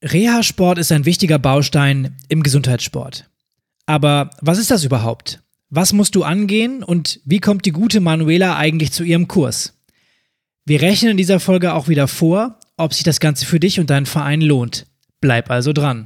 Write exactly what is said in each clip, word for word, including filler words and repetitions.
Reha-Sport ist ein wichtiger Baustein im Gesundheitssport. Aber was ist das überhaupt? Was musst du angehen und wie kommt die gute Manuela eigentlich zu ihrem Kurs? Wir rechnen in dieser Folge auch wieder vor, ob sich das Ganze für dich und deinen Verein lohnt. Bleib also dran.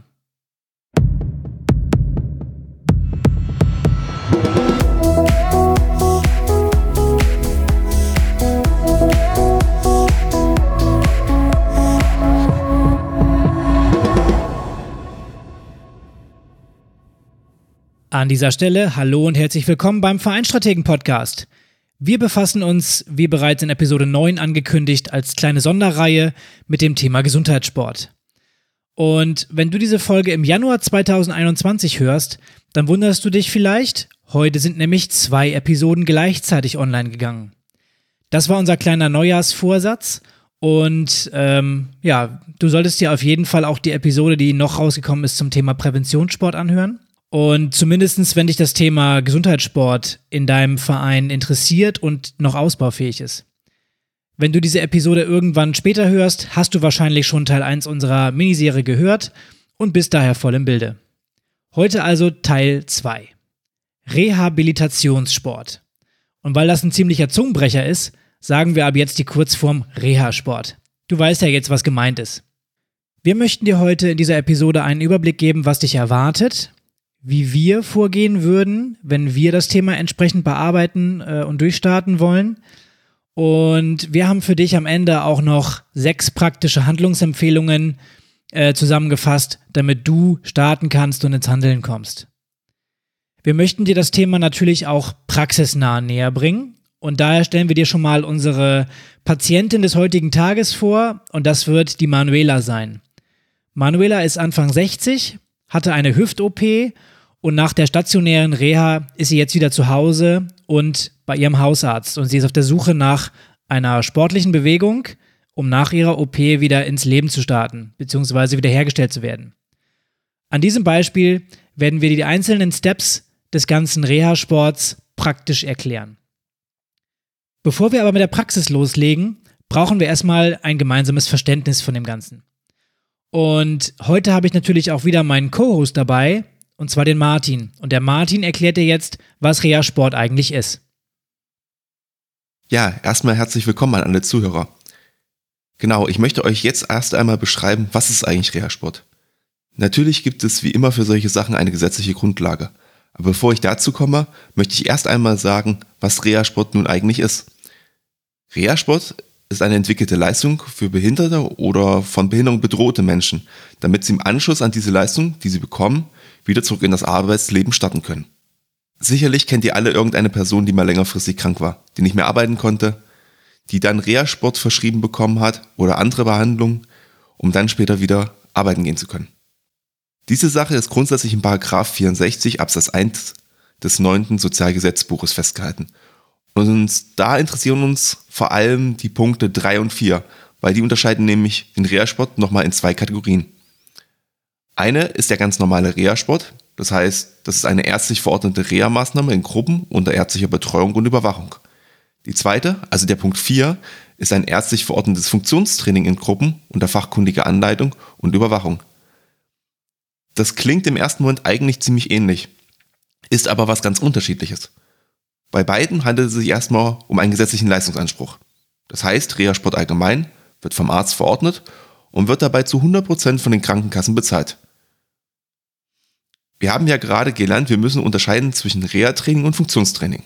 An dieser Stelle hallo und herzlich willkommen beim Vereinsstrategen-Podcast. Wir befassen uns, wie bereits in Episode neun angekündigt, als kleine Sonderreihe mit dem Thema Gesundheitssport. Und wenn du diese Folge im Januar zweitausendeinundzwanzig hörst, dann wunderst du dich vielleicht, heute sind nämlich zwei Episoden gleichzeitig online gegangen. Das war unser kleiner Neujahrsvorsatz und ähm, ja, du solltest dir auf jeden Fall auch die Episode, die noch rausgekommen ist, zum Thema Präventionssport anhören. Und zumindestens, wenn dich das Thema Gesundheitssport in deinem Verein interessiert und noch ausbaufähig ist. Wenn du diese Episode irgendwann später hörst, hast du wahrscheinlich schon Teil eins unserer Miniserie gehört und bist daher voll im Bilde. Heute also Teil zwei. Rehabilitationssport. Und weil das ein ziemlicher Zungenbrecher ist, sagen wir ab jetzt die Kurzform Reha-Sport. Du weißt ja jetzt, was gemeint ist. Wir möchten dir heute in dieser Episode einen Überblick geben, was dich erwartet, wie wir vorgehen würden, wenn wir das Thema entsprechend bearbeiten äh, und durchstarten wollen. Und wir haben für dich am Ende auch noch sechs praktische Handlungsempfehlungen äh, zusammengefasst, damit du starten kannst und ins Handeln kommst. Wir möchten dir das Thema natürlich auch praxisnah näher bringen und daher stellen wir dir schon mal unsere Patientin des heutigen Tages vor und das wird die Manuela sein. Manuela ist Anfang sechzig, hatte eine Hüft-O P und nach der stationären Reha ist sie jetzt wieder zu Hause und bei ihrem Hausarzt. Und sie ist auf der Suche nach einer sportlichen Bewegung, um nach ihrer O P wieder ins Leben zu starten, beziehungsweise wiederhergestellt zu werden. An diesem Beispiel werden wir dir die einzelnen Steps des ganzen Reha-Sports praktisch erklären. Bevor wir aber mit der Praxis loslegen, brauchen wir erstmal ein gemeinsames Verständnis von dem Ganzen. Und heute habe ich natürlich auch wieder meinen Co-Host dabei, und zwar den Martin. Und der Martin erklärt dir jetzt, was Reha-Sport eigentlich ist. Ja, erstmal herzlich willkommen an alle Zuhörer. Genau, ich möchte euch jetzt erst einmal beschreiben, was ist eigentlich Reha-Sport. Natürlich gibt es wie immer für solche Sachen eine gesetzliche Grundlage. Aber bevor ich dazu komme, möchte ich erst einmal sagen, was Reha-Sport nun eigentlich ist. Reha-Sport ist eine entwickelte Leistung für behinderte oder von Behinderung bedrohte Menschen, damit sie im Anschluss an diese Leistung, die sie bekommen, wieder zurück in das Arbeitsleben starten können. Sicherlich kennt ihr alle irgendeine Person, die mal längerfristig krank war, die nicht mehr arbeiten konnte, die dann Reha-Sport verschrieben bekommen hat oder andere Behandlungen, um dann später wieder arbeiten gehen zu können. Diese Sache ist grundsätzlich in Paragraph vierundsechzig Absatz eins des neunten Sozialgesetzbuches festgehalten. Und uns, da interessieren uns vor allem die Punkte drei und vier, weil die unterscheiden nämlich den Reha-Sport nochmal in zwei Kategorien. Eine ist der ganz normale Reha-Sport, das heißt, das ist eine ärztlich verordnete Reha-Maßnahme in Gruppen unter ärztlicher Betreuung und Überwachung. Die zweite, also der Punkt vier, ist ein ärztlich verordnetes Funktionstraining in Gruppen unter fachkundiger Anleitung und Überwachung. Das klingt im ersten Moment eigentlich ziemlich ähnlich, ist aber was ganz Unterschiedliches. Bei beiden handelt es sich erstmal um einen gesetzlichen Leistungsanspruch. Das heißt, Reha-Sport allgemein wird vom Arzt verordnet und wird dabei zu hundert Prozent von den Krankenkassen bezahlt. Wir haben ja gerade gelernt, wir müssen unterscheiden zwischen Reha-Training und Funktionstraining.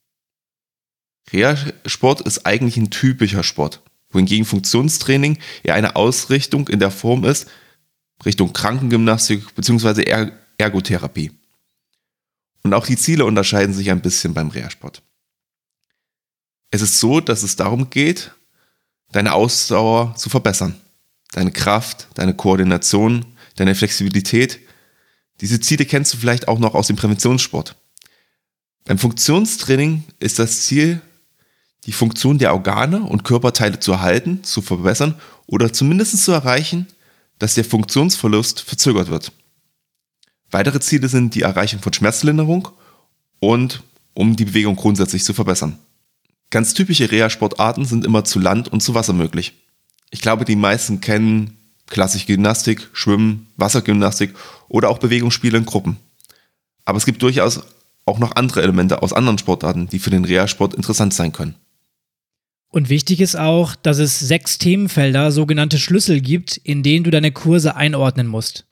Reha-Sport ist eigentlich ein typischer Sport, wohingegen Funktionstraining eher eine Ausrichtung in der Form ist, Richtung Krankengymnastik bzw. Er- Ergotherapie. Und auch die Ziele unterscheiden sich ein bisschen beim Reha-Sport. Es ist so, dass es darum geht, deine Ausdauer zu verbessern. Deine Kraft, deine Koordination, deine Flexibilität. Diese Ziele kennst du vielleicht auch noch aus dem Präventionssport. Beim Funktionstraining ist das Ziel, die Funktion der Organe und Körperteile zu erhalten, zu verbessern oder zumindest zu erreichen, dass der Funktionsverlust verzögert wird. Weitere Ziele sind die Erreichung von Schmerzlinderung und um die Bewegung grundsätzlich zu verbessern. Ganz typische Reha-Sportarten sind immer zu Land und zu Wasser möglich. Ich glaube, die meisten kennen klassische Gymnastik, Schwimmen, Wassergymnastik oder auch Bewegungsspiele in Gruppen. Aber es gibt durchaus auch noch andere Elemente aus anderen Sportarten, die für den Reha-Sport interessant sein können. Und wichtig ist auch, dass es sechs Themenfelder, sogenannte Schlüssel gibt, in denen du deine Kurse einordnen musst.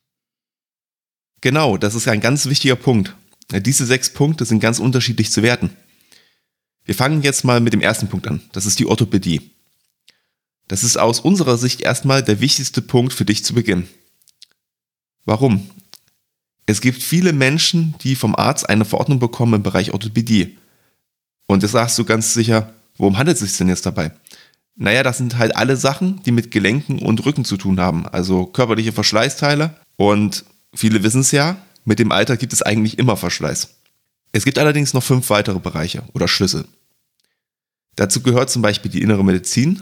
Genau, das ist ein ganz wichtiger Punkt. Diese sechs Punkte sind ganz unterschiedlich zu werten. Wir fangen jetzt mal mit dem ersten Punkt an. Das ist die Orthopädie. Das ist aus unserer Sicht erstmal der wichtigste Punkt für dich zu Beginn. Warum? Es gibt viele Menschen, die vom Arzt eine Verordnung bekommen im Bereich Orthopädie. Und jetzt sagst du ganz sicher, worum handelt es sich denn jetzt dabei? Naja, das sind halt alle Sachen, die mit Gelenken und Rücken zu tun haben, also körperliche Verschleißteile. Und viele wissen es ja, mit dem Alter gibt es eigentlich immer Verschleiß. Es gibt allerdings noch fünf weitere Bereiche oder Schlüssel. Dazu gehört zum Beispiel die innere Medizin,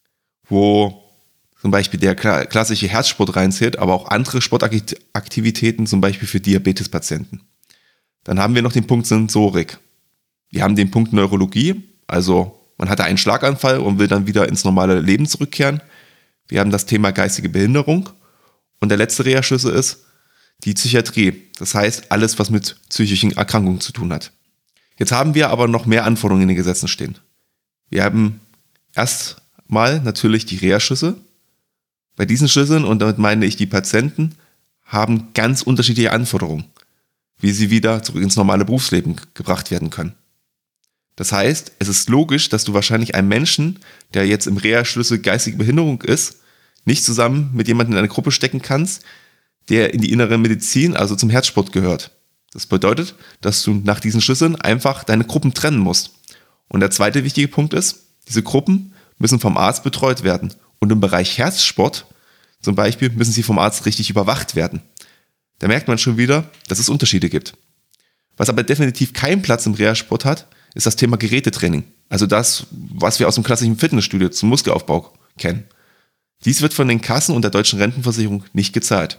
wo zum Beispiel der klassische Herzsport reinzählt, aber auch andere Sportaktivitäten, zum Beispiel für Diabetespatienten. Dann haben wir noch den Punkt Sensorik. Wir haben den Punkt Neurologie, also man hatte einen Schlaganfall und will dann wieder ins normale Leben zurückkehren. Wir haben das Thema geistige Behinderung. Und der letzte Reha-Schlüssel ist die Psychiatrie. Das heißt, alles, was mit psychischen Erkrankungen zu tun hat. Jetzt haben wir aber noch mehr Anforderungen in den Gesetzen stehen. Wir haben erstmal natürlich die Reha-Schlüssel. Bei diesen Schlüsseln, und damit meine ich die Patienten, haben ganz unterschiedliche Anforderungen, wie sie wieder zurück ins normale Berufsleben gebracht werden können. Das heißt, es ist logisch, dass du wahrscheinlich einen Menschen, der jetzt im Reha-Schlüssel geistige Behinderung ist, nicht zusammen mit jemandem in eine Gruppe stecken kannst, der in die innere Medizin, also zum Herzsport gehört. Das bedeutet, dass du nach diesen Schlüsseln einfach deine Gruppen trennen musst. Und der zweite wichtige Punkt ist, diese Gruppen müssen vom Arzt betreut werden. Und im Bereich Herzsport zum Beispiel müssen sie vom Arzt richtig überwacht werden. Da merkt man schon wieder, dass es Unterschiede gibt. Was aber definitiv keinen Platz im Reha-Sport hat, ist das Thema Gerätetraining. Also das, was wir aus dem klassischen Fitnessstudio zum Muskelaufbau kennen. Dies wird von den Kassen und der deutschen Rentenversicherung nicht gezahlt.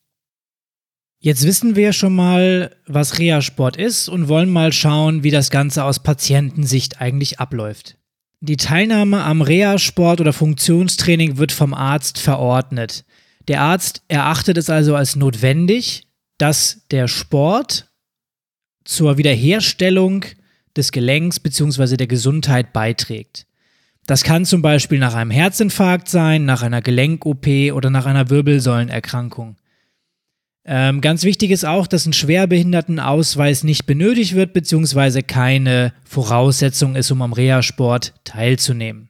Jetzt wissen wir schon mal, was Reha-Sport ist und wollen mal schauen, wie das Ganze aus Patientensicht eigentlich abläuft. Die Teilnahme am Reha-Sport oder Funktionstraining wird vom Arzt verordnet. Der Arzt erachtet es also als notwendig, dass der Sport zur Wiederherstellung des Gelenks bzw. der Gesundheit beiträgt. Das kann zum Beispiel nach einem Herzinfarkt sein, nach einer Gelenk-O P oder nach einer Wirbelsäulenerkrankung. Ähm, ganz wichtig ist auch, dass ein Schwerbehindertenausweis nicht benötigt wird bzw. keine Voraussetzung ist, um am Reha-Sport teilzunehmen.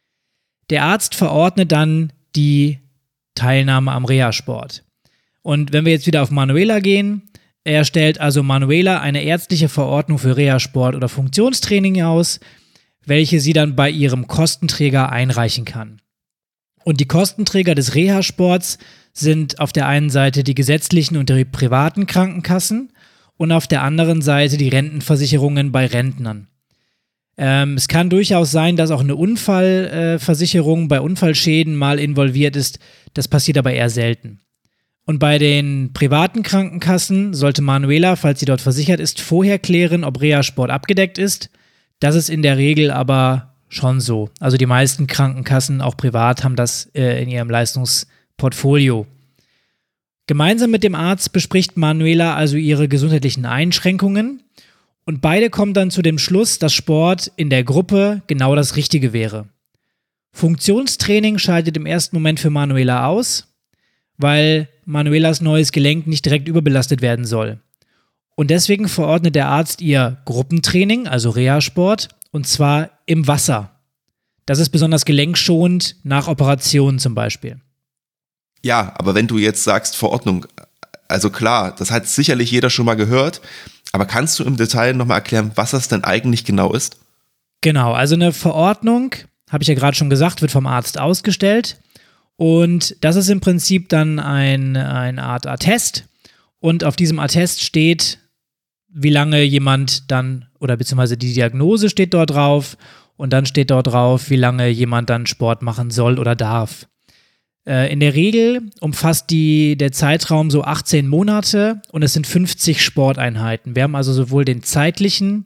Der Arzt verordnet dann die Teilnahme am Reha-Sport. Und wenn wir jetzt wieder auf Manuela gehen, er stellt also Manuela eine ärztliche Verordnung für Reha-Sport oder Funktionstraining aus, welche sie dann bei ihrem Kostenträger einreichen kann. Und die Kostenträger des Reha-Sports sind auf der einen Seite die gesetzlichen und die privaten Krankenkassen und auf der anderen Seite die Rentenversicherungen bei Rentnern. Ähm, es kann durchaus sein, dass auch eine Unfallversicherung äh, bei Unfallschäden mal involviert ist. Das passiert aber eher selten. Und bei den privaten Krankenkassen sollte Manuela, falls sie dort versichert ist, vorher klären, ob Reha-Sport abgedeckt ist. Das ist in der Regel aber schon so. Also die meisten Krankenkassen, auch privat, haben das äh, in ihrem Leistungsportfolio. Gemeinsam mit dem Arzt bespricht Manuela also ihre gesundheitlichen Einschränkungen und beide kommen dann zu dem Schluss, dass Sport in der Gruppe genau das Richtige wäre. Funktionstraining scheidet im ersten Moment für Manuela aus, weil Manuelas neues Gelenk nicht direkt überbelastet werden soll. Und deswegen verordnet der Arzt ihr Gruppentraining, also Reha-Sport, und zwar im Wasser. Das ist besonders gelenkschonend nach Operationen zum Beispiel. Ja, aber wenn du jetzt sagst Verordnung, also klar, das hat sicherlich jeder schon mal gehört, aber kannst du im Detail nochmal erklären, was das denn eigentlich genau ist? Genau, also eine Verordnung, habe ich ja gerade schon gesagt, wird vom Arzt ausgestellt. Und das ist im Prinzip dann ein, eine Art Attest. Und auf diesem Attest steht, wie lange jemand dann, oder beziehungsweise die Diagnose steht dort drauf. Und dann steht dort drauf, wie lange jemand dann Sport machen soll oder darf. Äh, in der Regel umfasst die, der Zeitraum so achtzehn Monate und es sind fünfzig Sporteinheiten. Wir haben also sowohl den zeitlichen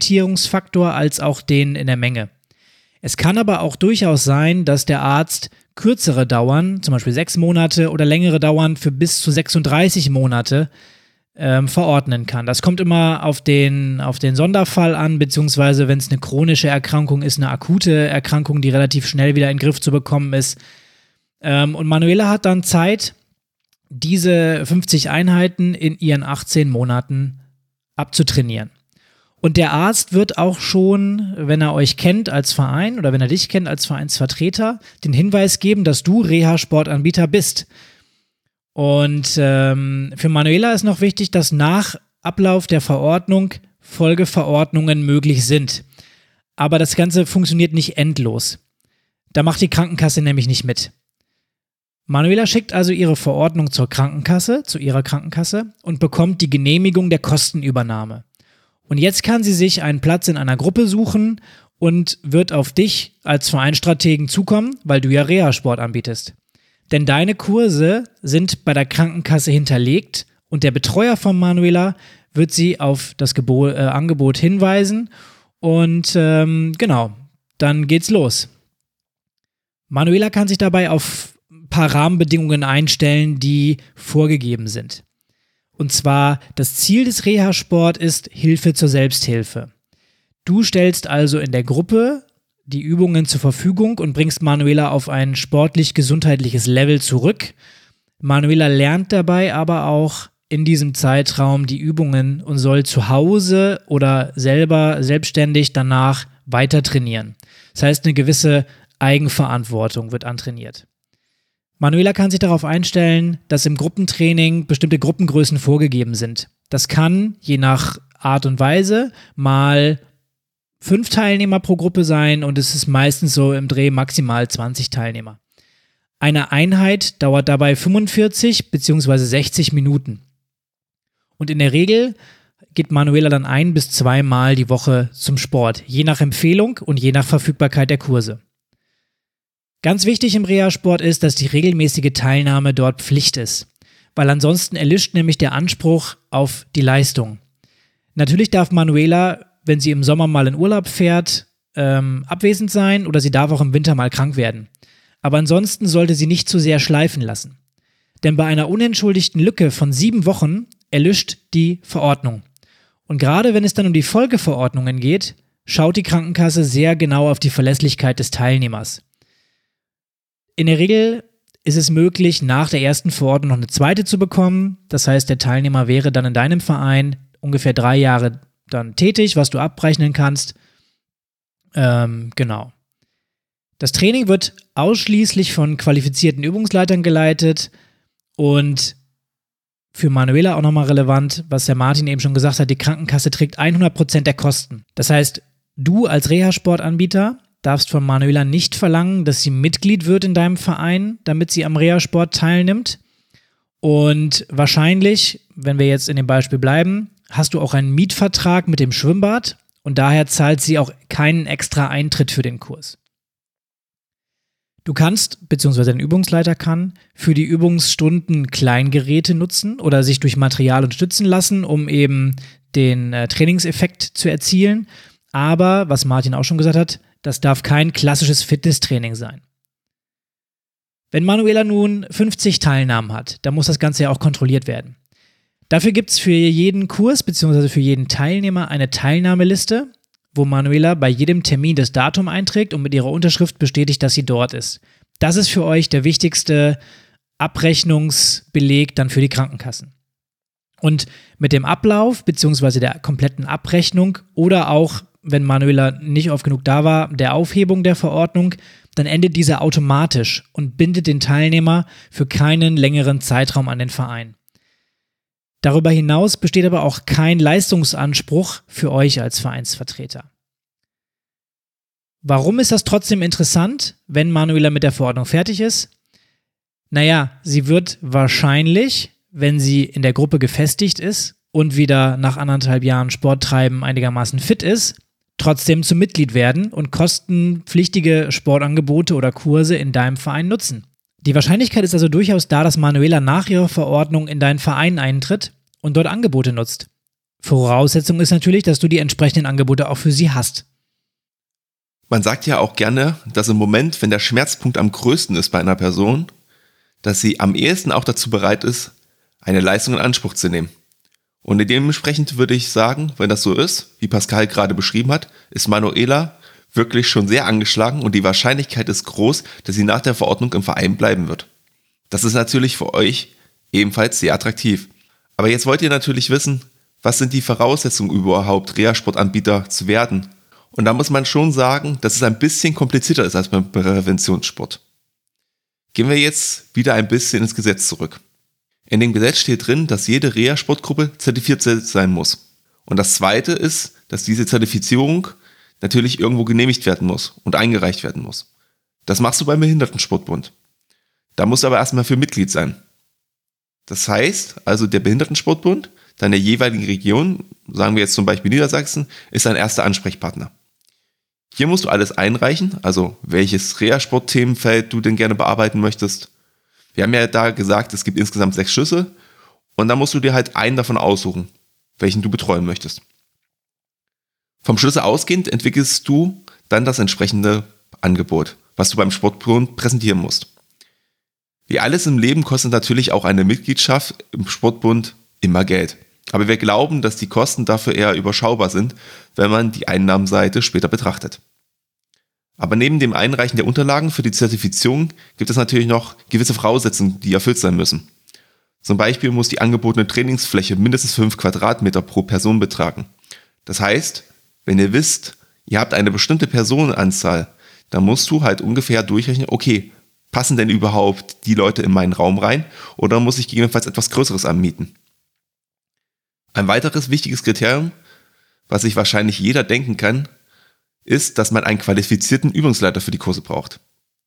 Limitierungsfaktor als auch den in der Menge. Es kann aber auch durchaus sein, dass der Arzt kürzere dauern, zum Beispiel sechs Monate oder längere dauern für bis zu sechsunddreißig Monate ähm, verordnen kann. Das kommt immer auf den, auf den Sonderfall an, beziehungsweise wenn es eine chronische Erkrankung ist, eine akute Erkrankung, die relativ schnell wieder in den Griff zu bekommen ist. Ähm, und Manuela hat dann Zeit, diese fünfzig Einheiten in ihren achtzehn Monaten abzutrainieren. Und der Arzt wird auch schon, wenn er euch kennt als Verein oder wenn er dich kennt als Vereinsvertreter, den Hinweis geben, dass du Reha-Sportanbieter bist. Und ähm, für Manuela ist noch wichtig, dass nach Ablauf der Verordnung Folgeverordnungen möglich sind. Aber das Ganze funktioniert nicht endlos. Da macht die Krankenkasse nämlich nicht mit. Manuela schickt also ihre Verordnung zur Krankenkasse, zu ihrer Krankenkasse und bekommt die Genehmigung der Kostenübernahme. Und jetzt kann sie sich einen Platz in einer Gruppe suchen und wird auf dich als Vereinsstrategen zukommen, weil du ja Reha-Sport anbietest. Denn deine Kurse sind bei der Krankenkasse hinterlegt und der Betreuer von Manuela wird sie auf das Gebo- äh, Angebot hinweisen und ähm, genau, dann geht's los. Manuela kann sich dabei auf ein paar Rahmenbedingungen einstellen, die vorgegeben sind. Und zwar, das Ziel des Reha-Sport ist Hilfe zur Selbsthilfe. Du stellst also in der Gruppe die Übungen zur Verfügung und bringst Manuela auf ein sportlich-gesundheitliches Level zurück. Manuela lernt dabei aber auch in diesem Zeitraum die Übungen und soll zu Hause oder selber selbstständig danach weiter trainieren. Das heißt, eine gewisse Eigenverantwortung wird antrainiert. Manuela kann sich darauf einstellen, dass im Gruppentraining bestimmte Gruppengrößen vorgegeben sind. Das kann, je nach Art und Weise, mal fünf Teilnehmer pro Gruppe sein und es ist meistens so im Dreh maximal zwanzig Teilnehmer. Eine Einheit dauert dabei fünfundvierzig bzw. sechzig Minuten. Und in der Regel geht Manuela dann ein- bis zweimal die Woche zum Sport, je nach Empfehlung und je nach Verfügbarkeit der Kurse. Ganz wichtig im Reha-Sport ist, dass die regelmäßige Teilnahme dort Pflicht ist, weil ansonsten erlischt nämlich der Anspruch auf die Leistung. Natürlich darf Manuela, wenn sie im Sommer mal in Urlaub fährt, ähm, abwesend sein oder sie darf auch im Winter mal krank werden. Aber ansonsten sollte sie nicht zu sehr schleifen lassen. Denn bei einer unentschuldigten Lücke von sieben Wochen erlischt die Verordnung. Und gerade wenn es dann um die Folgeverordnungen geht, schaut die Krankenkasse sehr genau auf die Verlässlichkeit des Teilnehmers. In der Regel ist es möglich, nach der ersten Verordnung noch eine zweite zu bekommen. Das heißt, der Teilnehmer wäre dann in deinem Verein ungefähr drei Jahre dann tätig, was du abrechnen kannst. Ähm, genau. Das Training wird ausschließlich von qualifizierten Übungsleitern geleitet und für Manuela auch nochmal relevant, was der Martin eben schon gesagt hat, die Krankenkasse trägt hundert Prozent der Kosten. Das heißt, du als Reha-Sportanbieter darfst von Manuela nicht verlangen, dass sie Mitglied wird in deinem Verein, damit sie am Reha-Sport teilnimmt. Und wahrscheinlich, wenn wir jetzt in dem Beispiel bleiben, hast du auch einen Mietvertrag mit dem Schwimmbad und daher zahlt sie auch keinen extra Eintritt für den Kurs. Du kannst, beziehungsweise dein Übungsleiter kann, für die Übungsstunden Kleingeräte nutzen oder sich durch Material unterstützen lassen, um eben den äh, Trainingseffekt zu erzielen. Aber, was Martin auch schon gesagt hat, das darf kein klassisches Fitnesstraining sein. Wenn Manuela nun fünfzig Teilnahmen hat, dann muss das Ganze ja auch kontrolliert werden. Dafür gibt es für jeden Kurs bzw. für jeden Teilnehmer eine Teilnahmeliste, wo Manuela bei jedem Termin das Datum einträgt und mit ihrer Unterschrift bestätigt, dass sie dort ist. Das ist für euch der wichtigste Abrechnungsbeleg dann für die Krankenkassen. Und mit dem Ablauf bzw. der kompletten Abrechnung oder auch, wenn Manuela nicht oft genug da war, der Aufhebung der Verordnung, dann endet diese automatisch und bindet den Teilnehmer für keinen längeren Zeitraum an den Verein. Darüber hinaus besteht aber auch kein Leistungsanspruch für euch als Vereinsvertreter. Warum ist das trotzdem interessant, wenn Manuela mit der Verordnung fertig ist? Naja, sie wird wahrscheinlich, wenn sie in der Gruppe gefestigt ist und wieder nach anderthalb Jahren Sporttreiben einigermaßen fit ist, trotzdem zum Mitglied werden und kostenpflichtige Sportangebote oder Kurse in deinem Verein nutzen. Die Wahrscheinlichkeit ist also durchaus da, dass Manuela nach ihrer Verordnung in deinen Verein eintritt und dort Angebote nutzt. Voraussetzung ist natürlich, dass du die entsprechenden Angebote auch für sie hast. Man sagt ja auch gerne, dass im Moment, wenn der Schmerzpunkt am größten ist bei einer Person, dass sie am ehesten auch dazu bereit ist, eine Leistung in Anspruch zu nehmen. Und dementsprechend würde ich sagen, wenn das so ist, wie Pascal gerade beschrieben hat, ist Manuela wirklich schon sehr angeschlagen und die Wahrscheinlichkeit ist groß, dass sie nach der Verordnung im Verein bleiben wird. Das ist natürlich für euch ebenfalls sehr attraktiv. Aber jetzt wollt ihr natürlich wissen, was sind die Voraussetzungen überhaupt, Reha-Sportanbieter zu werden? Und da muss man schon sagen, dass es ein bisschen komplizierter ist als beim Präventionssport. Gehen wir jetzt wieder ein bisschen ins Gesetz zurück. In dem Gesetz steht drin, dass jede Reha-Sportgruppe zertifiziert sein muss. Und das Zweite ist, dass diese Zertifizierung natürlich irgendwo genehmigt werden muss und eingereicht werden muss. Das machst du beim Behindertensportbund. Da musst du aber erstmal für Mitglied sein. Das heißt, also der Behindertensportbund, dann der jeweiligen Region, sagen wir jetzt zum Beispiel Niedersachsen, ist dein erster Ansprechpartner. Hier musst du alles einreichen, also welches Reha-Sport-Themenfeld du denn gerne bearbeiten möchtest. Wir haben ja da gesagt, es gibt insgesamt sechs Schüsse und dann musst du dir halt einen davon aussuchen, welchen du betreuen möchtest. Vom Schlüssel ausgehend entwickelst du dann das entsprechende Angebot, was du beim Sportbund präsentieren musst. Wie alles im Leben kostet natürlich auch eine Mitgliedschaft im Sportbund immer Geld. Aber wir glauben, dass die Kosten dafür eher überschaubar sind, wenn man die Einnahmenseite später betrachtet. Aber neben dem Einreichen der Unterlagen für die Zertifizierung gibt es natürlich noch gewisse Voraussetzungen, die erfüllt sein müssen. Zum Beispiel muss die angebotene Trainingsfläche mindestens fünf Quadratmeter pro Person betragen. Das heißt, wenn ihr wisst, ihr habt eine bestimmte Personenanzahl, dann musst du halt ungefähr durchrechnen, okay, passen denn überhaupt die Leute in meinen Raum rein oder muss ich gegebenenfalls etwas Größeres anmieten? Ein weiteres wichtiges Kriterium, was sich wahrscheinlich jeder denken kann, ist, dass man einen qualifizierten Übungsleiter für die Kurse braucht.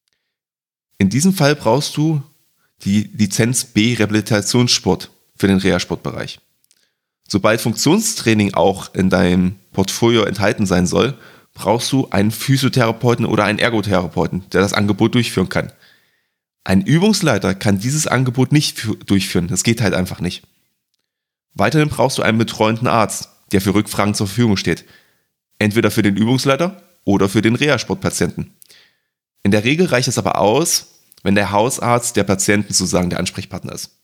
In diesem Fall brauchst du die Lizenz B Rehabilitationssport für den Reha-Sportbereich. Sobald Funktionstraining auch in deinem Portfolio enthalten sein soll, brauchst du einen Physiotherapeuten oder einen Ergotherapeuten, der das Angebot durchführen kann. Ein Übungsleiter kann dieses Angebot nicht für, durchführen, das geht halt einfach nicht. Weiterhin brauchst du einen betreuenden Arzt, der für Rückfragen zur Verfügung steht. Entweder für den Übungsleiter oder für den Reha-Sportpatienten. In der Regel reicht es aber aus, wenn der Hausarzt der Patienten sozusagen der Ansprechpartner ist.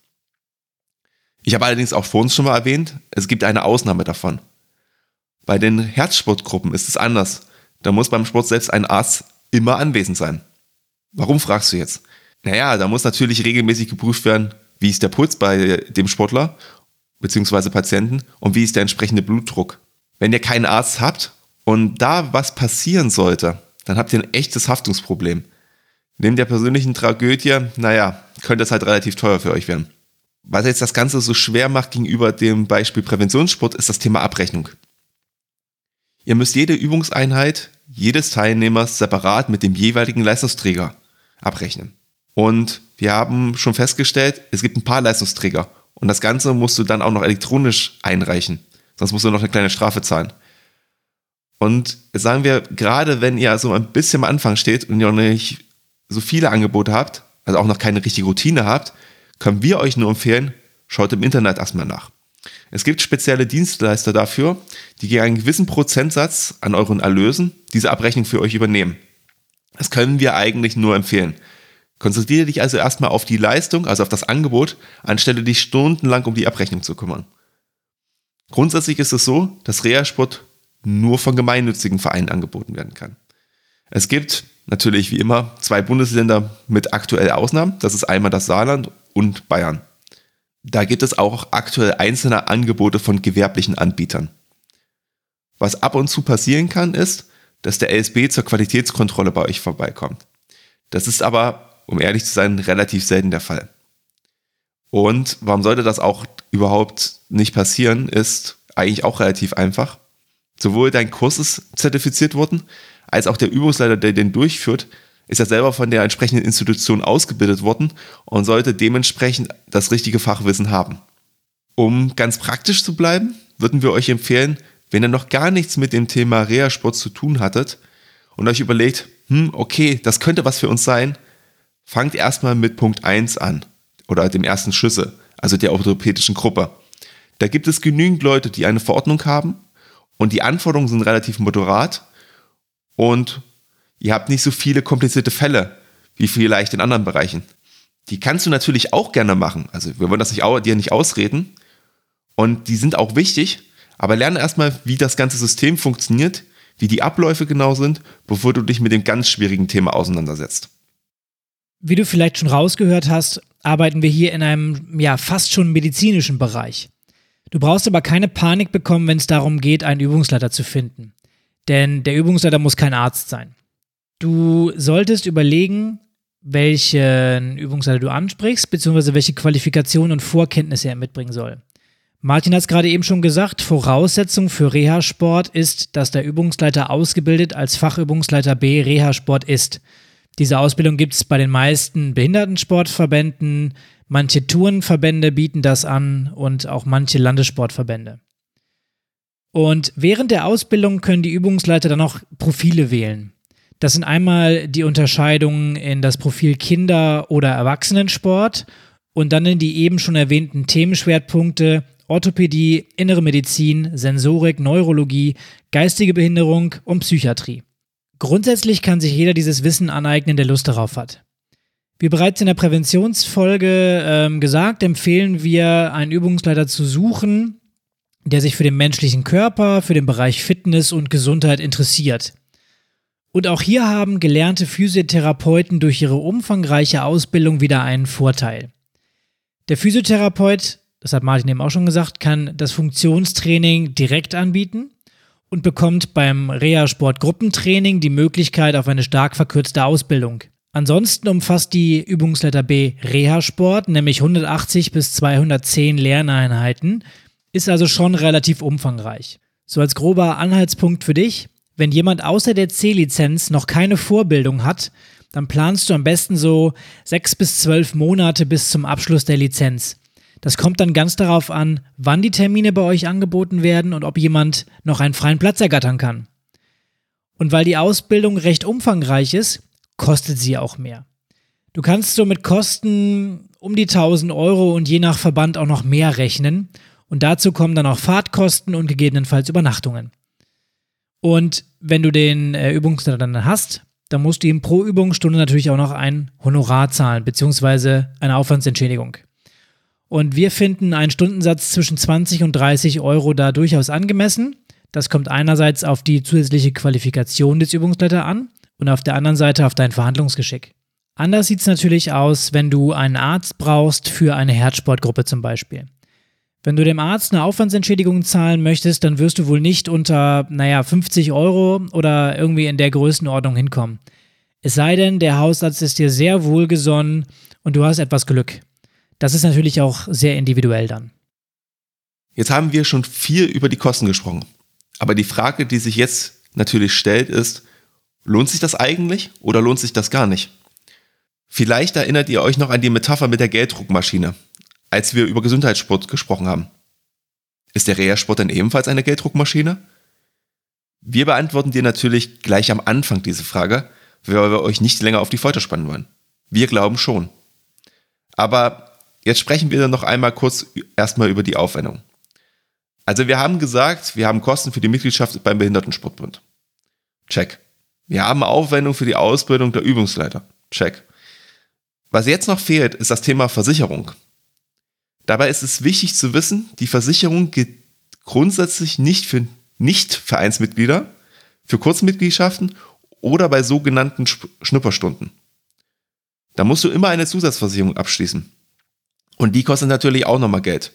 Ich habe allerdings auch vor uns schon mal erwähnt, es gibt eine Ausnahme davon. Bei den Herzsportgruppen ist es anders. Da muss beim Sport selbst ein Arzt immer anwesend sein. Warum, fragst du jetzt? Naja, da muss natürlich regelmäßig geprüft werden, wie ist der Puls bei dem Sportler bzw. Patienten und wie ist der entsprechende Blutdruck. Wenn ihr keinen Arzt habt und da was passieren sollte, dann habt ihr ein echtes Haftungsproblem. Neben der persönlichen Tragödie, naja, könnte es halt relativ teuer für euch werden. Was jetzt das Ganze so schwer macht gegenüber dem Beispiel Präventionssport, ist das Thema Abrechnung. Ihr müsst jede Übungseinheit jedes Teilnehmers separat mit dem jeweiligen Leistungsträger abrechnen. Und wir haben schon festgestellt, es gibt ein paar Leistungsträger und das Ganze musst du dann auch noch elektronisch einreichen, sonst musst du noch eine kleine Strafe zahlen. Und jetzt sagen wir, gerade wenn ihr so ein bisschen am Anfang steht und ihr noch nicht so viele Angebote habt, also auch noch keine richtige Routine habt, können wir euch nur empfehlen, schaut im Internet erstmal nach. Es gibt spezielle Dienstleister dafür, die gegen einen gewissen Prozentsatz an euren Erlösen diese Abrechnung für euch übernehmen. Das können wir eigentlich nur empfehlen. Konzentriere dich also erstmal auf die Leistung, also auf das Angebot, anstelle dich stundenlang um die Abrechnung zu kümmern. Grundsätzlich ist es so, dass Reha-Sport nur von gemeinnützigen Vereinen angeboten werden kann. Es gibt natürlich wie immer zwei Bundesländer mit aktuell Ausnahmen, das ist einmal das Saarland und Bayern. Da gibt es auch aktuell einzelne Angebote von gewerblichen Anbietern. Was ab und zu passieren kann, ist, dass der L S B zur Qualitätskontrolle bei euch vorbeikommt. Das ist aber, um ehrlich zu sein, relativ selten der Fall. Und warum sollte das auch überhaupt nicht passieren, ist eigentlich auch relativ einfach. Sowohl dein Kurs ist zertifiziert worden, als auch der Übungsleiter, der den durchführt, ist ja selber von der entsprechenden Institution ausgebildet worden und sollte dementsprechend das richtige Fachwissen haben. Um ganz praktisch zu bleiben, würden wir euch empfehlen, wenn ihr noch gar nichts mit dem Thema Reha-Sport zu tun hattet und euch überlegt, hm, okay, das könnte was für uns sein, fangt erstmal mit Punkt eins an oder dem ersten Schlüssel, also der orthopädischen Gruppe. Da gibt es genügend Leute, die eine Verordnung haben und die Anforderungen sind relativ moderat und Ihr habt nicht so viele komplizierte Fälle wie vielleicht in anderen Bereichen. Die kannst du natürlich auch gerne machen. Also wir wollen das nicht, dir nicht ausreden. Und die sind auch wichtig. Aber lerne erstmal, wie das ganze System funktioniert, wie die Abläufe genau sind, bevor du dich mit dem ganz schwierigen Thema auseinandersetzt. Wie du vielleicht schon rausgehört hast, arbeiten wir hier in einem ja fast schon medizinischen Bereich. Du brauchst aber keine Panik bekommen, wenn es darum geht, einen Übungsleiter zu finden. Denn der Übungsleiter muss kein Arzt sein. Du solltest überlegen, welchen Übungsleiter du ansprichst, beziehungsweise welche Qualifikationen und Vorkenntnisse er mitbringen soll. Martin hat es gerade eben schon gesagt, Voraussetzung für Reha-Sport ist, dass der Übungsleiter ausgebildet als Fachübungsleiter B Reha-Sport ist. Diese Ausbildung gibt es bei den meisten Behindertensportverbänden, manche Turnverbände bieten das an und auch manche Landessportverbände. Und während der Ausbildung können die Übungsleiter dann auch Profile wählen. Das sind einmal die Unterscheidungen in das Profil Kinder- oder Erwachsenensport und dann in die eben schon erwähnten Themenschwerpunkte Orthopädie, Innere Medizin, Sensorik, Neurologie, geistige Behinderung und Psychiatrie. Grundsätzlich kann sich jeder dieses Wissen aneignen, der Lust darauf hat. Wie bereits in der Präventionsfolge ähm, gesagt, empfehlen wir, einen Übungsleiter zu suchen, der sich für den menschlichen Körper, für den Bereich Fitness und Gesundheit interessiert. Und auch hier haben gelernte Physiotherapeuten durch ihre umfangreiche Ausbildung wieder einen Vorteil. Der Physiotherapeut, das hat Martin eben auch schon gesagt, kann das Funktionstraining direkt anbieten und bekommt beim Reha-Sport-Gruppentraining die Möglichkeit auf eine stark verkürzte Ausbildung. Ansonsten umfasst die Übungsleiter B Reha-Sport, nämlich hundertachtzig bis zweihundertzehn Lerneinheiten, ist also schon relativ umfangreich. So als grober Anhaltspunkt für dich: Wenn jemand außer der C-Lizenz noch keine Vorbildung hat, dann planst du am besten so sechs bis zwölf Monate bis zum Abschluss der Lizenz. Das kommt dann ganz darauf an, wann die Termine bei euch angeboten werden und ob jemand noch einen freien Platz ergattern kann. Und weil die Ausbildung recht umfangreich ist, kostet sie auch mehr. Du kannst so mit Kosten um die tausend Euro und je nach Verband auch noch mehr rechnen. Und dazu kommen dann auch Fahrtkosten und gegebenenfalls Übernachtungen. Und wenn du den äh, Übungsleiter dann hast, dann musst du ihm pro Übungsstunde natürlich auch noch ein Honorar zahlen, beziehungsweise eine Aufwandsentschädigung. Und wir finden einen Stundensatz zwischen zwanzig und dreißig Euro da durchaus angemessen. Das kommt einerseits auf die zusätzliche Qualifikation des Übungsleiters an und auf der anderen Seite auf dein Verhandlungsgeschick. Anders sieht es natürlich aus, wenn du einen Arzt brauchst für eine Herzsportgruppe zum Beispiel. Wenn du dem Arzt eine Aufwandsentschädigung zahlen möchtest, dann wirst du wohl nicht unter, naja, fünfzig Euro oder irgendwie in der Größenordnung hinkommen. Es sei denn, der Hausarzt ist dir sehr wohlgesonnen und du hast etwas Glück. Das ist natürlich auch sehr individuell dann. Jetzt haben wir schon viel über die Kosten gesprochen. Aber die Frage, die sich jetzt natürlich stellt, ist, lohnt sich das eigentlich oder lohnt sich das gar nicht? Vielleicht erinnert ihr euch noch an die Metapher mit der Gelddruckmaschine, als wir über Gesundheitssport gesprochen haben. Ist der Reha-Sport dann ebenfalls eine Gelddruckmaschine? Wir beantworten dir natürlich gleich am Anfang diese Frage, weil wir euch nicht länger auf die Folter spannen wollen. Wir glauben schon. Aber jetzt sprechen wir dann noch einmal kurz erstmal über die Aufwendung. Also wir haben gesagt, wir haben Kosten für die Mitgliedschaft beim Behindertensportbund. Check. Wir haben Aufwendung für die Ausbildung der Übungsleiter. Check. Was jetzt noch fehlt, ist das Thema Versicherung. Dabei ist es wichtig zu wissen, die Versicherung gilt grundsätzlich nicht für Nicht-Vereinsmitglieder, für Kurzmitgliedschaften oder bei sogenannten Schnupperstunden. Da musst du immer eine Zusatzversicherung abschließen. Und die kostet natürlich auch nochmal Geld.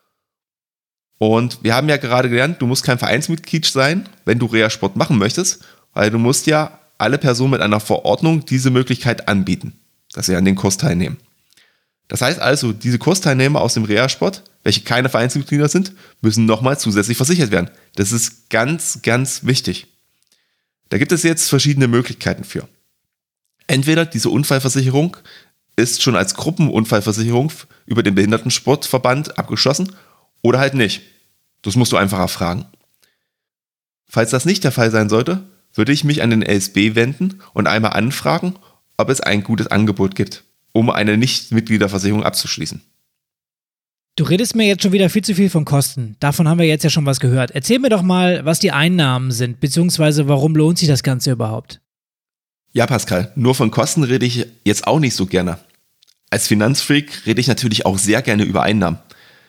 Und wir haben ja gerade gelernt, du musst kein Vereinsmitglied sein, wenn du Reha-Sport machen möchtest, weil du musst ja alle Personen mit einer Verordnung diese Möglichkeit anbieten, dass sie an den Kurs teilnehmen. Das heißt also, diese Kursteilnehmer aus dem Reha-Sport, welche keine Vereinsmitglieder sind, müssen nochmal zusätzlich versichert werden. Das ist ganz, ganz wichtig. Da gibt es jetzt verschiedene Möglichkeiten für. Entweder diese Unfallversicherung ist schon als Gruppenunfallversicherung über den Behindertensportverband abgeschlossen oder halt nicht. Das musst du einfach erfragen. Falls das nicht der Fall sein sollte, würde ich mich an den L S B wenden und einmal anfragen, ob es ein gutes Angebot gibt, um eine Nicht-Mitgliederversicherung abzuschließen. Du redest mir jetzt schon wieder viel zu viel von Kosten. Davon haben wir jetzt ja schon was gehört. Erzähl mir doch mal, was die Einnahmen sind, beziehungsweise warum lohnt sich das Ganze überhaupt? Ja, Pascal, nur von Kosten rede ich jetzt auch nicht so gerne. Als Finanzfreak rede ich natürlich auch sehr gerne über Einnahmen.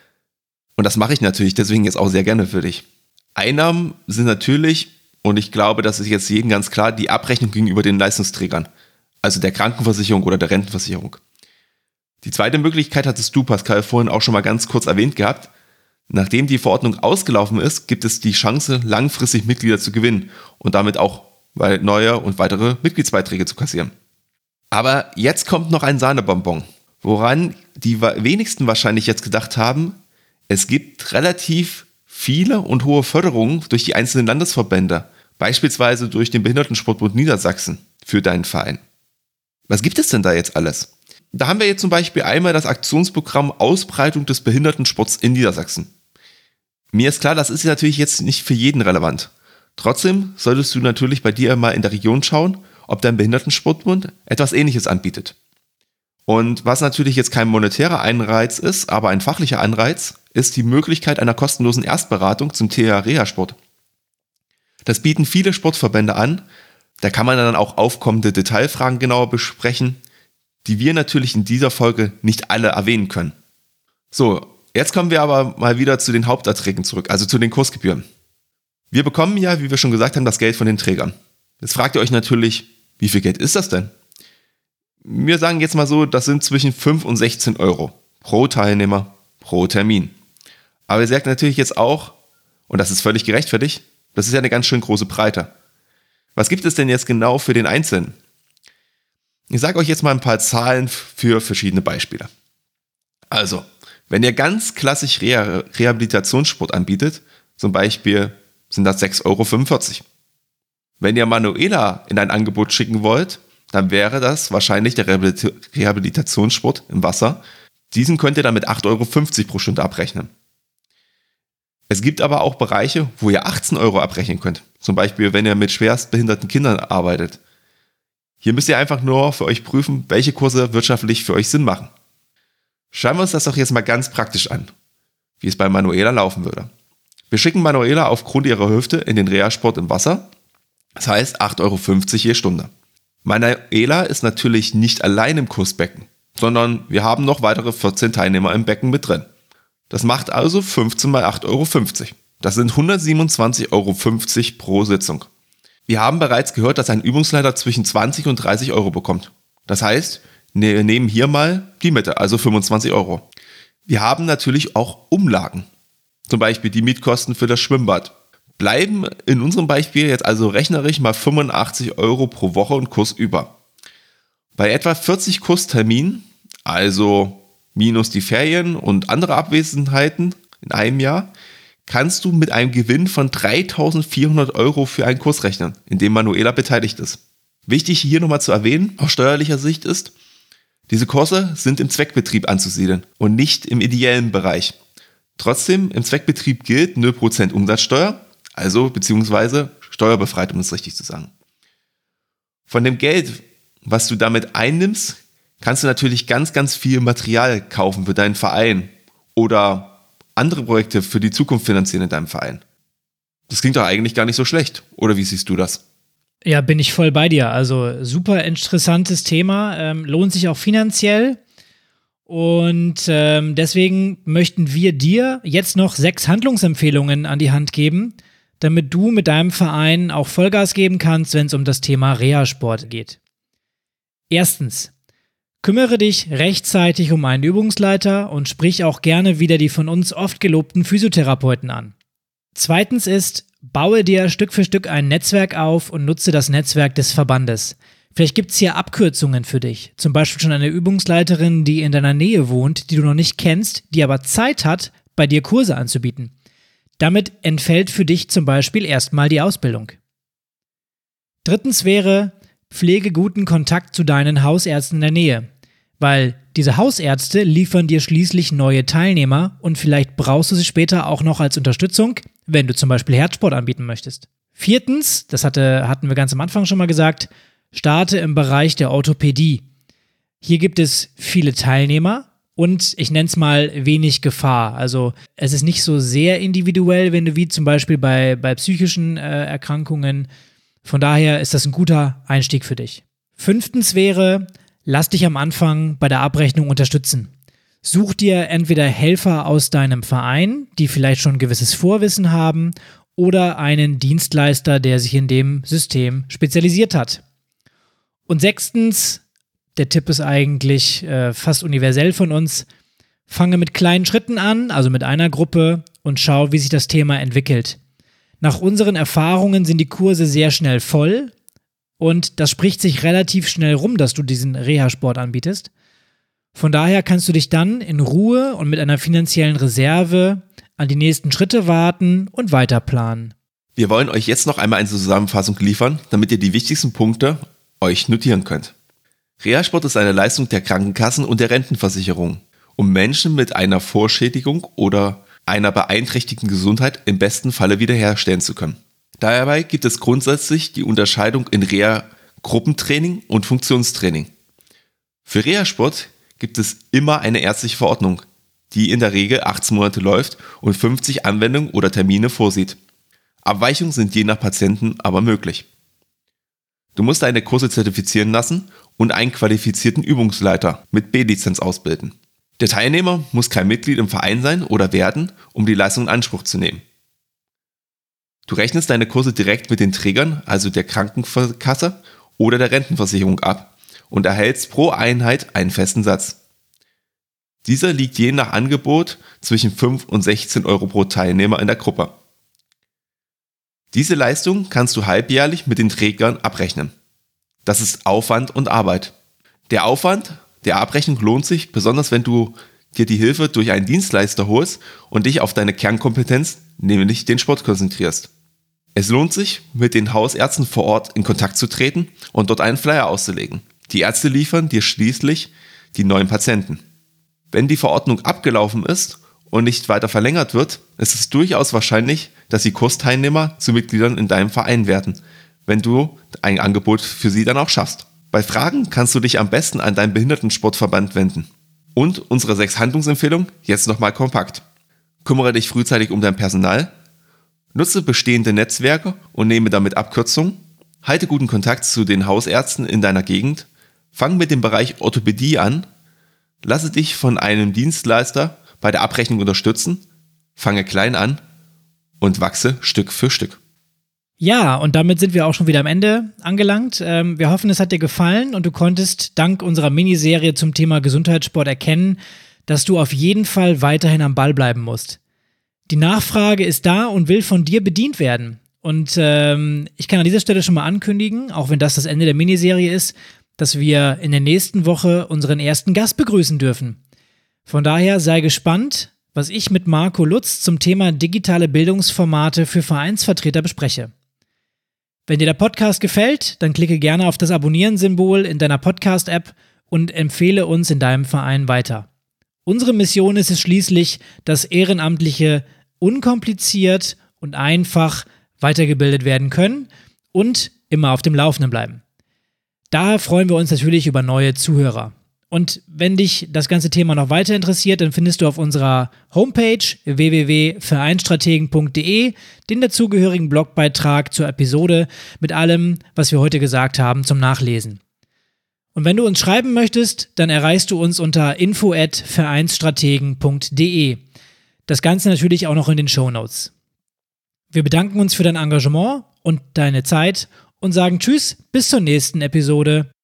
Und das mache ich natürlich deswegen jetzt auch sehr gerne für dich. Einnahmen sind natürlich, und ich glaube, das ist jetzt jedem ganz klar, die Abrechnung gegenüber den Leistungsträgern. Also der Krankenversicherung oder der Rentenversicherung. Die zweite Möglichkeit hattest du, Pascal, vorhin auch schon mal ganz kurz erwähnt gehabt. Nachdem die Verordnung ausgelaufen ist, gibt es die Chance, langfristig Mitglieder zu gewinnen und damit auch neue und weitere Mitgliedsbeiträge zu kassieren. Aber jetzt kommt noch ein Sahnebonbon, woran die wenigsten wahrscheinlich jetzt gedacht haben, es gibt relativ viele und hohe Förderungen durch die einzelnen Landesverbände, beispielsweise durch den Behindertensportbund Niedersachsen für deinen Verein. Was gibt es denn da jetzt alles? Da haben wir jetzt zum Beispiel einmal das Aktionsprogramm Ausbreitung des Behindertensports in Niedersachsen. Mir ist klar, das ist natürlich jetzt nicht für jeden relevant. Trotzdem solltest du natürlich bei dir mal in der Region schauen, ob dein Behindertensportbund etwas Ähnliches anbietet. Und was natürlich jetzt kein monetärer Anreiz ist, aber ein fachlicher Anreiz, ist die Möglichkeit einer kostenlosen Erstberatung zum Thema Reha-Sport. Das bieten viele Sportverbände an. Da kann man dann auch aufkommende Detailfragen genauer besprechen, die wir natürlich in dieser Folge nicht alle erwähnen können. So, jetzt kommen wir aber mal wieder zu den Haupterträgen zurück, also zu den Kursgebühren. Wir bekommen ja, wie wir schon gesagt haben, das Geld von den Trägern. Jetzt fragt ihr euch natürlich, wie viel Geld ist das denn? Wir sagen jetzt mal so, das sind zwischen fünf und sechzehn Euro pro Teilnehmer, pro Termin. Aber ihr sagt natürlich jetzt auch, und das ist völlig gerechtfertigt, das ist ja eine ganz schön große Breite. Was gibt es denn jetzt genau für den Einzelnen? Ich sage euch jetzt mal ein paar Zahlen für verschiedene Beispiele. Also, wenn ihr ganz klassisch Reha- Rehabilitationssport anbietet, zum Beispiel sind das sechs Euro fünfundvierzig. Wenn ihr Manuela in ein Angebot schicken wollt, dann wäre das wahrscheinlich der Rehabilit- Rehabilitationssport im Wasser. Diesen könnt ihr dann mit acht Euro fünfzig pro Stunde abrechnen. Es gibt aber auch Bereiche, wo ihr achtzehn Euro abrechnen könnt. Zum Beispiel, wenn ihr mit schwerstbehinderten Kindern arbeitet. Hier müsst ihr einfach nur für euch prüfen, welche Kurse wirtschaftlich für euch Sinn machen. Schauen wir uns das doch jetzt mal ganz praktisch an, wie es bei Manuela laufen würde. Wir schicken Manuela aufgrund ihrer Hüfte in den Reha-Sport im Wasser. Das heißt acht Euro fünfzig je Stunde. Manuela ist natürlich nicht allein im Kursbecken, sondern wir haben noch weitere vierzehn Teilnehmer im Becken mit drin. Das macht also fünfzehn mal acht Euro fünfzig. Das sind hundertsiebenundzwanzig Euro fünfzig pro Sitzung. Wir haben bereits gehört, dass ein Übungsleiter zwischen zwanzig und dreißig Euro bekommt. Das heißt, wir nehmen hier mal die Mitte, also fünfundzwanzig Euro. Wir haben natürlich auch Umlagen. Zum Beispiel die Mietkosten für das Schwimmbad. Bleiben in unserem Beispiel jetzt also rechnerisch mal fünfundachtzig Euro pro Woche und Kurs über. Bei etwa vierzig Kursterminen, also minus die Ferien und andere Abwesenheiten in einem Jahr, kannst du mit einem Gewinn von dreitausendvierhundert Euro für einen Kurs rechnen, in dem Manuela beteiligt ist. Wichtig hier nochmal zu erwähnen, aus steuerlicher Sicht ist, diese Kurse sind im Zweckbetrieb anzusiedeln und nicht im ideellen Bereich. Trotzdem, im Zweckbetrieb gilt null Prozent Umsatzsteuer, also beziehungsweise steuerbefreit, um es richtig zu sagen. Von dem Geld, was du damit einnimmst, kannst du natürlich ganz, ganz viel Material kaufen für deinen Verein oder andere Projekte für die Zukunft finanzieren in deinem Verein. Das klingt doch eigentlich gar nicht so schlecht. Oder wie siehst du das? Ja, bin ich voll bei dir. Also super interessantes Thema, ähm, lohnt sich auch finanziell. Und ähm, deswegen möchten wir dir jetzt noch sechs Handlungsempfehlungen an die Hand geben, damit du mit deinem Verein auch Vollgas geben kannst, wenn es um das Thema Reha-Sport geht. Erstens, kümmere dich rechtzeitig um einen Übungsleiter und sprich auch gerne wieder die von uns oft gelobten Physiotherapeuten an. Zweitens ist, baue dir Stück für Stück ein Netzwerk auf und nutze das Netzwerk des Verbandes. Vielleicht gibt es hier Abkürzungen für dich. Zum Beispiel schon eine Übungsleiterin, die in deiner Nähe wohnt, die du noch nicht kennst, die aber Zeit hat, bei dir Kurse anzubieten. Damit entfällt für dich zum Beispiel erstmal die Ausbildung. Drittens wäre, pflege guten Kontakt zu deinen Hausärzten in der Nähe, weil diese Hausärzte liefern dir schließlich neue Teilnehmer und vielleicht brauchst du sie später auch noch als Unterstützung, wenn du zum Beispiel Herzsport anbieten möchtest. Viertens, das hatte, hatten wir ganz am Anfang schon mal gesagt, starte im Bereich der Orthopädie. Hier gibt es viele Teilnehmer und ich nenne es mal wenig Gefahr. Also es ist nicht so sehr individuell, wenn du wie zum Beispiel bei, bei psychischen äh, Erkrankungen. Von daher ist das ein guter Einstieg für dich. Fünftens wäre, lass dich am Anfang bei der Abrechnung unterstützen. Such dir entweder Helfer aus deinem Verein, die vielleicht schon ein gewisses Vorwissen haben, oder einen Dienstleister, der sich in dem System spezialisiert hat. Und sechstens, der Tipp ist eigentlich äh, fast universell von uns, fange mit kleinen Schritten an, also mit einer Gruppe, und schau, wie sich das Thema entwickelt. Nach unseren Erfahrungen sind die Kurse sehr schnell voll und das spricht sich relativ schnell rum, dass du diesen Reha-Sport anbietest. Von daher kannst du dich dann in Ruhe und mit einer finanziellen Reserve an die nächsten Schritte warten und weiter planen. Wir wollen euch jetzt noch einmal eine Zusammenfassung liefern, damit ihr die wichtigsten Punkte euch notieren könnt. Reha-Sport ist eine Leistung der Krankenkassen und der Rentenversicherung, um Menschen mit einer Vorschädigung oder einer beeinträchtigten Gesundheit im besten Falle wiederherstellen zu können. Dabei gibt es grundsätzlich die Unterscheidung in Reha-Gruppentraining und Funktionstraining. Für Reha-Sport gibt es immer eine ärztliche Verordnung, die in der Regel achtzehn Monate läuft und fünfzig Anwendungen oder Termine vorsieht. Abweichungen sind je nach Patienten aber möglich. Du musst deine Kurse zertifizieren lassen und einen qualifizierten Übungsleiter mit B-Lizenz ausbilden. Der Teilnehmer muss kein Mitglied im Verein sein oder werden, um die Leistung in Anspruch zu nehmen. Du rechnest deine Kurse direkt mit den Trägern, also der Krankenkasse oder der Rentenversicherung ab und erhältst pro Einheit einen festen Satz. Dieser liegt je nach Angebot zwischen fünf und sechzehn Euro pro Teilnehmer in der Gruppe. Diese Leistung kannst du halbjährlich mit den Trägern abrechnen. Das ist Aufwand und Arbeit. Der Aufwand der Abrechnung lohnt sich, besonders wenn du dir die Hilfe durch einen Dienstleister holst und dich auf deine Kernkompetenz, nämlich den Sport, konzentrierst. Es lohnt sich, mit den Hausärzten vor Ort in Kontakt zu treten und dort einen Flyer auszulegen. Die Ärzte liefern dir schließlich die neuen Patienten. Wenn die Verordnung abgelaufen ist und nicht weiter verlängert wird, ist es durchaus wahrscheinlich, dass die Kursteilnehmer zu Mitgliedern in deinem Verein werden, wenn du ein Angebot für sie dann auch schaffst. Bei Fragen kannst du dich am besten an deinen Behindertensportverband wenden. Und unsere sechs Handlungsempfehlungen jetzt nochmal kompakt. Kümmere dich frühzeitig um dein Personal, nutze bestehende Netzwerke und nehme damit Abkürzungen, halte guten Kontakt zu den Hausärzten in deiner Gegend, fang mit dem Bereich Orthopädie an, lasse dich von einem Dienstleister bei der Abrechnung unterstützen, fange klein an und wachse Stück für Stück. Ja, und damit sind wir auch schon wieder am Ende angelangt. Ähm, wir hoffen, es hat dir gefallen und du konntest dank unserer Miniserie zum Thema Gesundheitssport erkennen, dass du auf jeden Fall weiterhin am Ball bleiben musst. Die Nachfrage ist da und will von dir bedient werden. Und ähm, ich kann an dieser Stelle schon mal ankündigen, auch wenn das das Ende der Miniserie ist, dass wir in der nächsten Woche unseren ersten Gast begrüßen dürfen. Von daher sei gespannt, was ich mit Marco Lutz zum Thema digitale Bildungsformate für Vereinsvertreter bespreche. Wenn dir der Podcast gefällt, dann klicke gerne auf das Abonnieren-Symbol in deiner Podcast-App und empfehle uns in deinem Verein weiter. Unsere Mission ist es schließlich, dass Ehrenamtliche unkompliziert und einfach weitergebildet werden können und immer auf dem Laufenden bleiben. Daher freuen wir uns natürlich über neue Zuhörer. Und wenn dich das ganze Thema noch weiter interessiert, dann findest du auf unserer Homepage w w w punkt vereinsstrategen punkt d e den dazugehörigen Blogbeitrag zur Episode mit allem, was wir heute gesagt haben, zum Nachlesen. Und wenn du uns schreiben möchtest, dann erreichst du uns unter info at vereinsstrategen punkt d e. Das Ganze natürlich auch noch in den Shownotes. Wir bedanken uns für dein Engagement und deine Zeit und sagen Tschüss, bis zur nächsten Episode.